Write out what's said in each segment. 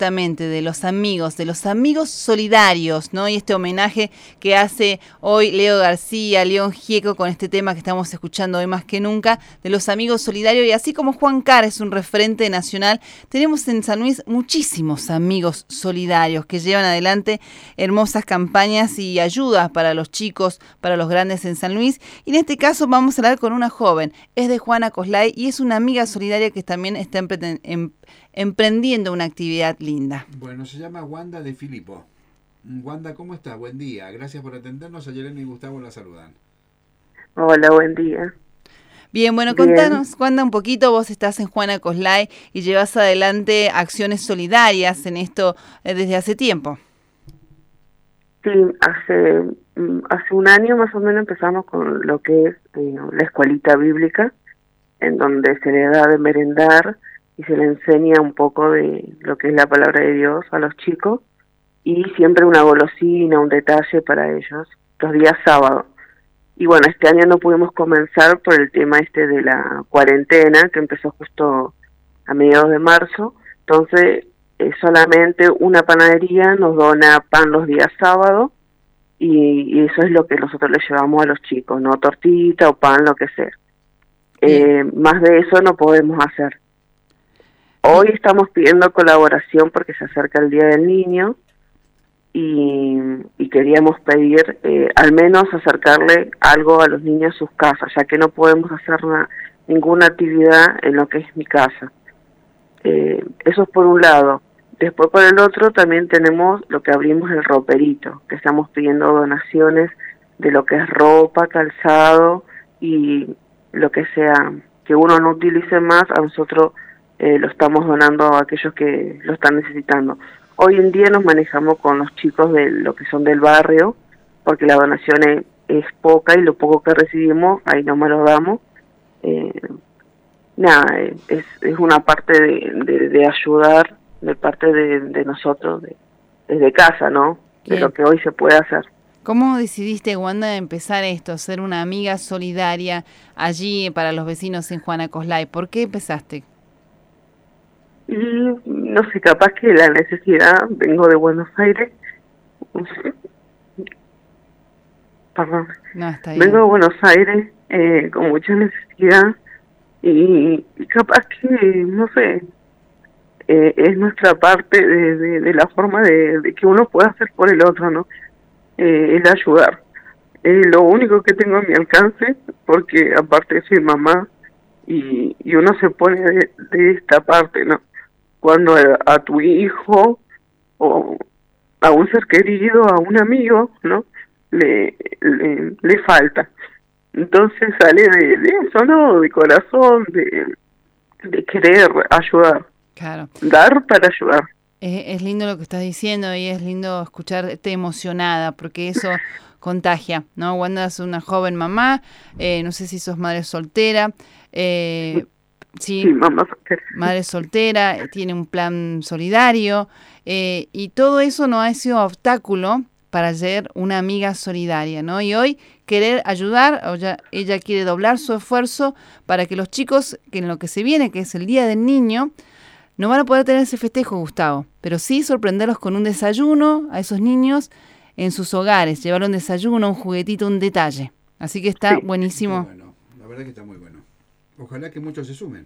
justamente de los amigos solidarios, ¿no? Y este homenaje que hace hoy Leo García, León Gieco, con este tema que estamos escuchando hoy más que nunca, de los amigos solidarios. Y así como Juan Car es un referente nacional, tenemos en San Luis muchísimos amigos solidarios que llevan adelante hermosas campañas y ayudas para los chicos, para los grandes en San Luis. Y en este caso vamos a hablar con una joven, es de Juana Coslay y es una amiga solidaria que también está emprendiendo una actividad linda. Bueno, se llama Wanda de Filipo. Wanda, ¿cómo estás? Buen día. Gracias por atendernos. A Yelena y Gustavo la saludan. Hola, buen día. Bien, bueno, Bien. Contanos, Wanda, un poquito. Vos estás en Juana Coslay y llevas adelante acciones solidarias en esto desde hace tiempo. Sí, hace un año más o menos empezamos con lo que es la escuelita bíblica, en donde se le da de merendar y se le enseña un poco de lo que es la palabra de Dios a los chicos, y siempre una golosina, un detalle para ellos, los días sábados. Y bueno, este año no pudimos comenzar por el tema de la cuarentena, que empezó justo a mediados de marzo. Entonces, solamente una panadería nos dona pan los días sábados, y eso es lo que nosotros les llevamos a los chicos, no tortita o pan, lo que sea. Más de eso no podemos hacer. Hoy estamos pidiendo colaboración porque se acerca el Día del Niño, y queríamos pedir al menos acercarle algo a los niños a sus casas, ya que no podemos hacer ninguna actividad en lo que es mi casa. Eso es por un lado. Después por el otro también tenemos lo que abrimos el roperito, que estamos pidiendo donaciones de lo que es ropa, calzado y lo que sea que uno no utilice más, a nosotros lo estamos donando a aquellos que lo están necesitando. Hoy en día nos manejamos con los chicos de lo que son del barrio, porque la donación es poca y lo poco que recibimos, ahí nomás lo damos. Es una parte de ayudar de parte de nosotros, desde casa, ¿no? Bien. De lo que hoy se puede hacer. ¿Cómo decidiste, Wanda, empezar esto, ser una amiga solidaria allí para los vecinos en Juana Coslay? ¿Por qué empezaste? Y no sé, capaz que la necesidad, vengo de Buenos Aires, perdón, No, está bien. vengo de Buenos Aires con mucha necesidad y capaz que, no sé, es nuestra parte de la forma de que uno pueda hacer por el otro, ¿no? El ayudar. Lo único que tengo a mi alcance, porque aparte soy mamá y uno se pone de esta parte, ¿no? Cuando a tu hijo o a un ser querido, a un amigo, ¿no? Le falta. Entonces sale de eso, ¿no? De corazón, de querer ayudar. Claro. Dar para ayudar. Es lindo lo que estás diciendo y es lindo escucharte emocionada porque eso contagia, ¿no? Wanda es una joven mamá, no sé si sos madre soltera, Sí, mamá soltera. Madre soltera, tiene un plan solidario y todo eso no ha sido obstáculo para ser una amiga solidaria, ¿no? Y hoy querer ayudar, ella quiere doblar su esfuerzo para que los chicos, que en lo que se viene, que es el Día del Niño, no van a poder tener ese festejo, Gustavo, pero sí sorprenderlos con un desayuno a esos niños en sus hogares, llevar un desayuno, un juguetito, un detalle. Así que está buenísimo. Está bueno, la verdad que está muy bueno. Ojalá que muchos se sumen.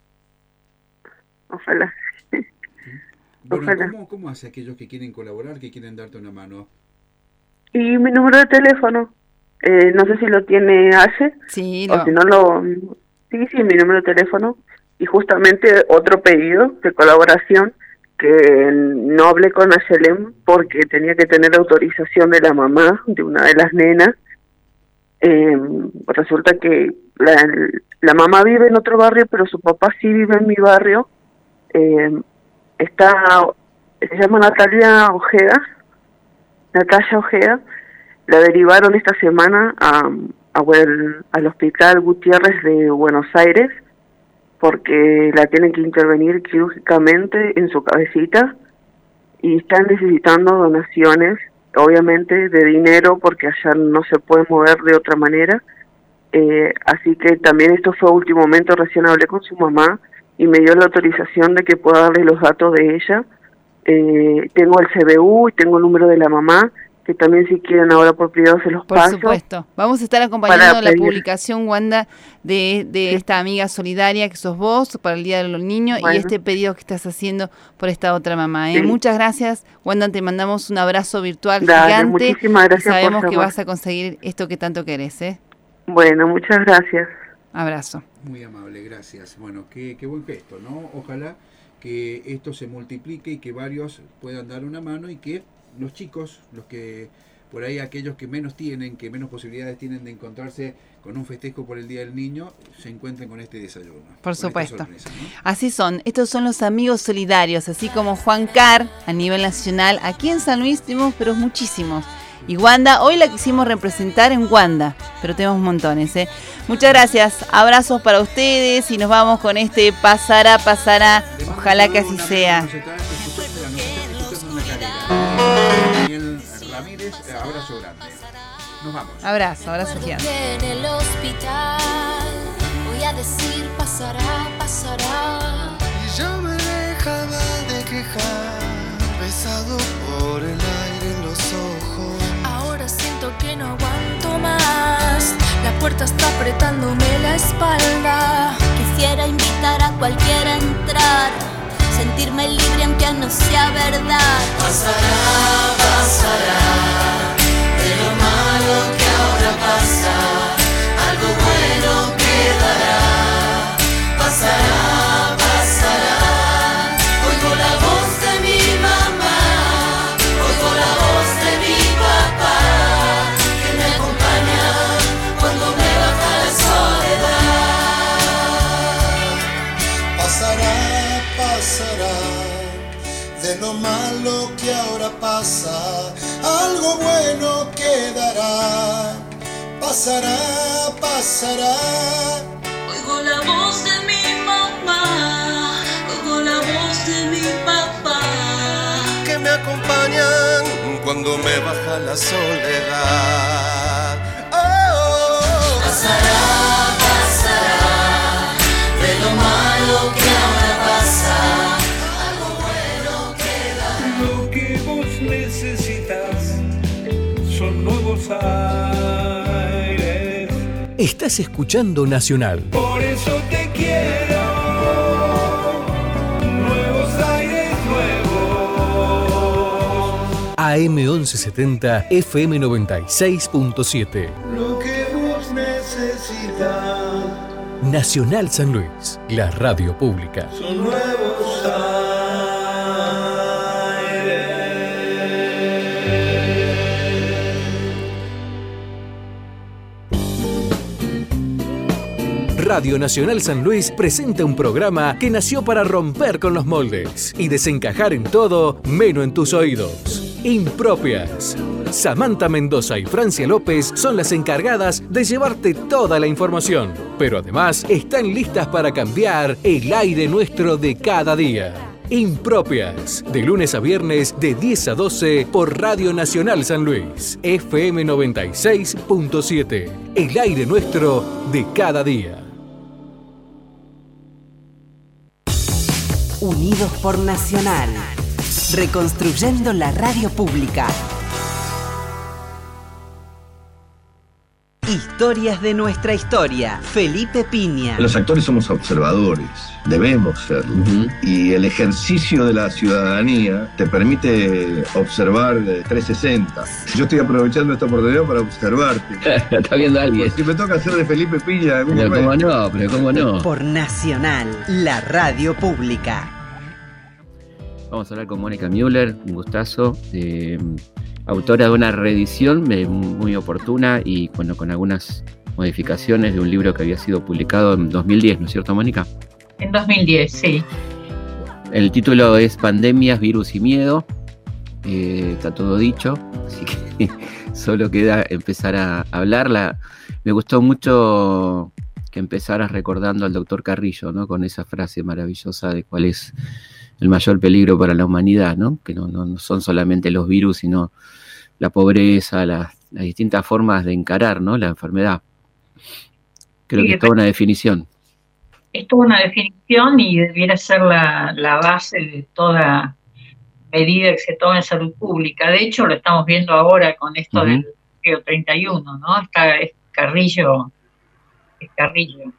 Ojalá. Bueno, Ojalá. ¿cómo hace aquellos que quieren colaborar, que quieren darte una mano? Y mi número de teléfono, no sé si lo tiene Aye, Sí, o si no sí, mi número de teléfono, y justamente otro pedido de colaboración, que no hablé con Ayelem porque tenía que tener autorización de la mamá de una de las nenas. Resulta que la mamá vive en otro barrio, pero su papá sí vive en mi barrio. Se llama Natalia Ojeda, la derivaron esta semana al Hospital Gutiérrez de Buenos Aires, porque la tienen que intervenir quirúrgicamente en su cabecita, y están necesitando donaciones, obviamente de dinero, porque allá no se puede mover de otra manera. Así que también esto fue a último momento, recién hablé con su mamá y me dio la autorización de que pueda darle los datos de ella tengo el CBU y tengo el número de la mamá, que también si quieren ahora por privado se los paso. Por supuesto. Vamos a estar acompañando la publicación, Wanda, de esta amiga solidaria que sos vos para el Día de los Niños y este pedido que estás haciendo por esta otra mamá. Sí. Muchas gracias, Wanda, te mandamos un abrazo virtual gigante. Muchísimas gracias. Y sabemos que vas a conseguir esto que tanto querés. Bueno, muchas gracias. Abrazo. Muy amable, gracias. Bueno, qué buen gesto, ¿no? Ojalá que esto se multiplique y que varios puedan dar una mano y que los chicos, los que por ahí aquellos que menos tienen, que menos posibilidades tienen de encontrarse con un festejo por el Día del Niño, se encuentren con este desayuno. Por supuesto. Sorpresa, ¿no? Así son. Estos son los amigos solidarios, así como Juan Car a nivel nacional. Aquí en San Luis tenemos, pero muchísimos. Y Wanda, hoy la quisimos representar en Wanda, pero tenemos montones. Muchas gracias. Abrazos para ustedes y nos vamos con este Pasará, pasará. Ojalá que así sea. Daniel Ramírez, abrazo grande. Nos vamos. Abrazo gigante. En el hospital voy a decir pasará, pasará. Y yo me dejaba de quejar, besado por el aire en los ojos. Ahora siento que no aguanto más, la puerta está apretándome la espalda. Quisiera invitar a cualquiera a entrar, sentirme libre aunque no sea verdad. Pasará, pasará, de lo malo que ahora pasa, algo bueno quedará. Pasará, pasará, oigo la voz de mi mamá, oigo la voz de mi papá, que me acompaña cuando me baja la soledad. Pasará, pasará, de lo malo que ahora pasa, algo bueno quedará. Pasará, pasará. Oigo la voz de mi mamá, oigo la voz de mi papá, que me acompañan cuando me baja la soledad. Oh. Pasará, pasará, de lo malo que ahora pasa, algo bueno quedará. Lo que vos necesitas son nuevos aires. Estás escuchando Nacional. Por eso te quiero. Nuevos aires, nuevos. AM 1170, FM 96.7. Lo que vos necesitas Nacional San Luis, la radio pública. son nuevos aires. Radio Nacional San Luis presenta un programa que nació para romper con los moldes y desencajar en todo, menos en tus oídos. Impropias. Samantha Mendoza y Francia López son las encargadas de llevarte toda la información, pero además están listas para cambiar el aire nuestro de cada día. Impropias, de lunes a viernes de 10 a 12 por Radio Nacional San Luis, FM 96.7, el aire nuestro de cada día. Unidos por Nacional, reconstruyendo la radio pública. Historias de nuestra historia. Felipe Piña. Los actores somos observadores, debemos serlo. Y el ejercicio de la ciudadanía te permite observar 360. Yo estoy aprovechando esta oportunidad para observarte. Está viendo a alguien. Si me toca hacer de Felipe Piña, pero cómo no. Por Nacional, la radio pública. Vamos a hablar con Mónica Müller, un gustazo. Autora de una reedición muy oportuna y bueno, con algunas modificaciones de un libro que había sido publicado en 2010, ¿no es cierto, Mónica? En 2010, sí. El título es Pandemias, Virus y Miedo. Está todo dicho, así que solo queda empezar a hablarla. Me gustó mucho que empezaras recordando al doctor Carrillo, ¿no? Con esa frase maravillosa de cuál es el mayor peligro para la humanidad, ¿no? Que no son solamente los virus, sino la pobreza, las distintas formas de encarar, ¿no? La enfermedad. Creo que es toda una definición. Es toda una definición y debiera ser la base de toda medida que se toma en salud pública. De hecho, lo estamos viendo ahora con esto del Río 31, ¿no? Es Carrillo.